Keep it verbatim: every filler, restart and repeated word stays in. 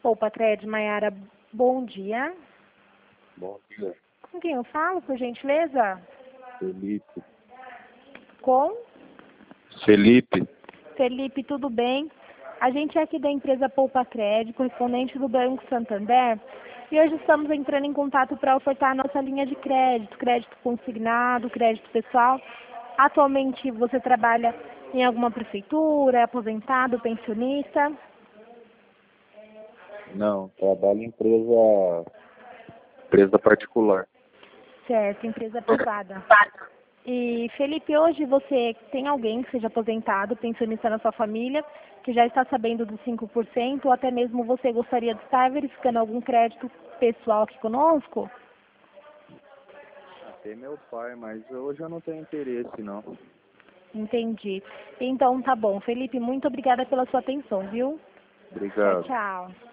Poupa Cred, Maiara, bom dia. Bom dia. Com quem eu falo, por gentileza? Felipe. Com? Felipe. Felipe, tudo bem? A gente é aqui da empresa Poupa Cred, correspondente do Banco Santander, e hoje estamos entrando em contato para ofertar a nossa linha de crédito, crédito consignado, crédito pessoal. Atualmente você trabalha em alguma prefeitura, é aposentado, pensionista? Não, trabalho em empresa, empresa particular. Certo, empresa privada. E, Felipe, hoje você tem alguém que seja aposentado, pensionista na sua família, que já está sabendo dos cinco por cento, ou até mesmo você gostaria de estar verificando algum crédito pessoal aqui conosco? Tem meu pai, mas hoje eu não tenho interesse, não. Entendi. Então, tá bom. Felipe, muito obrigada pela sua atenção, viu? Tchau, Obrigado. tchau.